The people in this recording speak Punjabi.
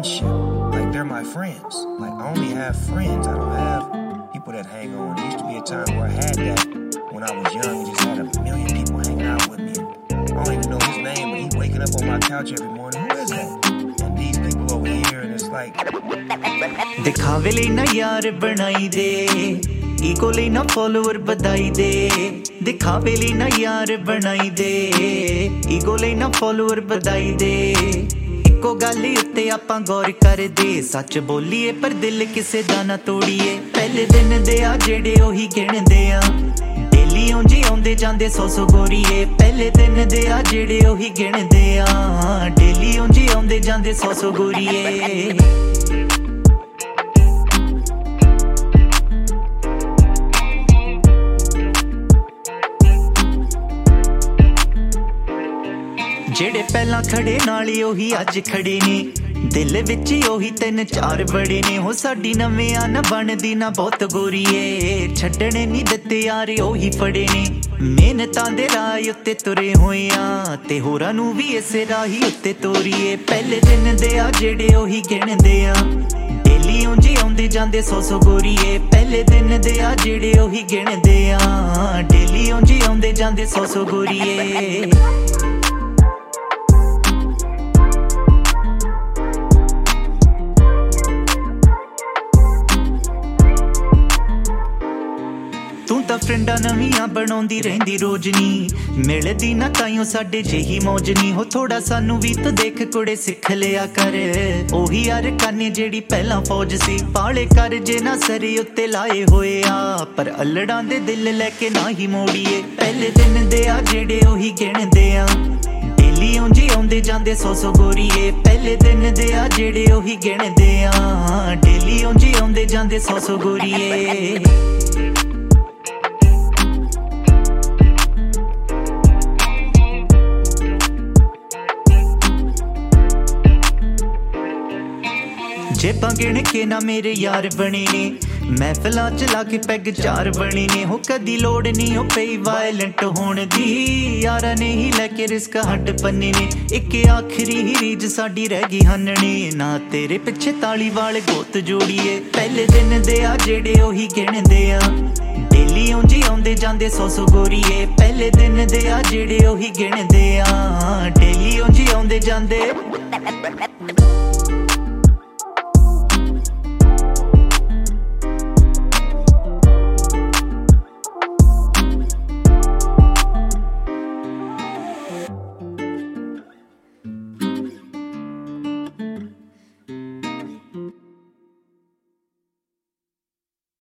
friendship. Like, they're my friends. Like, I only have friends. I don't have people that hang on. There used to be a time where I had that when I was young. I just had a million people hanging out with me. I don't even know his name, but he waking up on my couch every morning. Who is that? And these people over here, and it's like... दिखावे ਲਈ ਨਾ ਯਾਰ ਬਣਾਈ ਦੇ ਈਗੋ ਲਈ ਨਾ ਫੋਲੋਅਰ ਵਧਾਈ ਦੇ ਦਿਖਾਵੇ ਲਈ ਨਾ ਯਾਰ ਬਣਾਈ ਦੇ ਈਗੋ ਲਈ ਨਾ ਫੋਲੋਅਰ ਵਧਾਈ ਦੇ ਇੱਕੋ ਗੱਲ ਉੱਤੇ ਆਪਾਂ ਗੌਰ ਕਰਦੇ ਸੱਚ ਬੋਲੀਏ ਪਰ ਦਿਲ ਕਿਸੇ ਦਾ ਨਾ ਤੋੜੀਏ ਪਹਿਲੇ ਦਿਨ ਦੇ ਆ ਜਿਹੜੇ ਉਹੀ ਗਿਣਦੇ ਆ ਡੇਲੀ ਉਂਝ ਆਉਂਦੇ ਜਾਂਦੇ ਸੌ ਗੋਰੀਏ ਪਹਿਲੇ ਦਿਨ ਦੇ ਆ ਜਿਹੜੇ ਉਹੀ ਗਿਣਦੇ ਆ ਡੇਲੀ ਉਂਝ ਆਉਂਦੇ ਜਾਂਦੇ ਸੌ ਗੋਰੀਏ ਜਿਹੜੇ ਪਹਿਲਾਂ ਖੜੇ ਨਾਲ ਹੀ ਉਹੀ ਅੱਜ ਖੜੇ ਨੇ ਦਿਲ ਵਿੱਚ ਹੀ ਉਹੀ ਤਿੰਨ ਚਾਰ ਬੜੇ ਨੇ ਹੋ ਸਾਡੀ ਨਵਿਆਂ ਨਾ ਬਣਦੀ ਨਾ ਬਹੁਤ ਗੋਰੀਏ ਛੱਡਣੇ ਨਹੀਂ ਦਿੱਤੇ ਯਾਰ ਉਹੀ ਫੜੇ ਨੇ ਮਿਹਨਤਾਂ ਦੇ ਰਾਹ ਉੱਤੇ ਤੁਰੇ ਹੋਏ ਆ ਤੇ ਹੋਰਾਂ ਨੂੰ ਵੀ ਇਸੇ ਰਾਹੀ ਉੱਤੇ ਤੋਰੀਏ ਪਹਿਲੇ ਦਿਨ ਦੇ ਆ ਜਿਹੜੇ ਉਹੀ ਗਿਣਦੇ ਆ ਡੇਲੀ ਉਂਝ ਆਉਂਦੇ ਜਾਂਦੇ ਸੌ ਗੋਰੀਏ ਪਹਿਲੇ ਦਿਨ ਦੇ ਆ ਜਿਹੜੇ ਉਹੀ ਗਿਣਦੇ ਆ ਡੇਲੀ ਉਂਝ ਆਉਂਦੇ ਜਾਂਦੇ ਸੌ ਗੋਰੀਏ ਤੂੰ ਤਾਂ ਫਰੈਂਡਾਂ ਨਵੀਆਂ ਬਣਾਉਂਦੀ ਰਹਿੰਦੀ ਰੋਜ਼ ਨੀ ਮਿਲਦੀ ਨਾ ਤਾਈਓ ਸਾਡੇ ਜਿਹੀ ਮੌਜ ਨੀ ਹੋ ਥੋੜਾ ਸਾਨੂੰ ਵੀ ਤਾਂ ਦੇਖ ਕੁੜੇ ਸਿੱਖ ਲਿਆ ਕਰ ਉਹੀ ਯਾਰ ਕਾਨੇ ਜਿਹੜੀ ਪਹਿਲਾਂ ਫੌਜ ਸੀ ਪਾਲੇ ਕਰ ਜੇ ਨਾ ਸਰੀ ਉੱਤੇ ਲਾਏ ਹੋਏ ਆ ਪਰ ਅਲੜਾਂ ਦੇ ਦਿਲ ਲੈ ਕੇ ਨਾ ਹੀ ਮੋੜੀਏ ਪਹਿਲੇ ਦਿਨ ਦੇ ਆ ਜਿਹੜੇ ਉਹੀ ਗਿਣਦੇ ਆ ਡੇਲੀ ਉਂਝ ਆਉਂਦੇ ਜਾਂਦੇ ਸੌ ਗੋਰੀਏ ਪਹਿਲੇ ਦਿਨ ਦੇ ਆ ਜਿਹੜੇ ਉਹੀ ਗਿਣਦੇ ਆ ਡੇਲੀ ਉਂਝ ਆਉਂਦੇ ਜਾਂਦੇ ਸੌ ਗੋਰੀਏ ਜੇਬਾਂ ਗਿਣ ਕੇ ਨਾ ਮੇਰੇ ਯਾਰ ਬਣੇ ਨੇ ਮਹਿਫਲਾਂ ਚ ਲਾ ਕੇ ਪੈਗ ਚਾਰ ਬਣੇ ਨੇ ਹੋ ਕਦੀ ਲੋੜ ਨਹੀਂ ਉਹ ਪਈ ਵਾਇਲੈਂਟ ਹੋਣ ਦੀ ਯਾਰਾਂ ਨੇ ਹੀ ਲੈ ਕੇ ਰਿਸਕ ਹੱਡ ਪੰਨੇ ਨੇ ਇੱਕ ਆਖਰੀ ਹੀ ਰੀਜ ਸਾਡੀ ਰਹਿ ਗਈ ਹੰਨਣੇ ਨਾ ਤੇਰੇ ਪਿੱਛੇ ਤਾਲੀ ਵਾਲੇ ਗੋਤ ਜੋੜੀਏ ਪਹਿਲੇ ਦਿਨ ਦੇ ਆ ਜਿਹੜੇ ਉਹੀ ਗਿਣਦੇ ਆ ਡੇਲੀ ਉਂਝ ਆਉਂਦੇ ਜਾਂਦੇ ਸੌ ਗੋਰੀਏ ਪਹਿਲੇ ਦਿਨ ਦੇ ਆ ਜਿਹੜੇ ਉਹੀ ਗਿਣਦੇ ਆ ਡੇਲੀ ਉਂਝ ਆਉਂਦੇ ਜਾਂਦੇ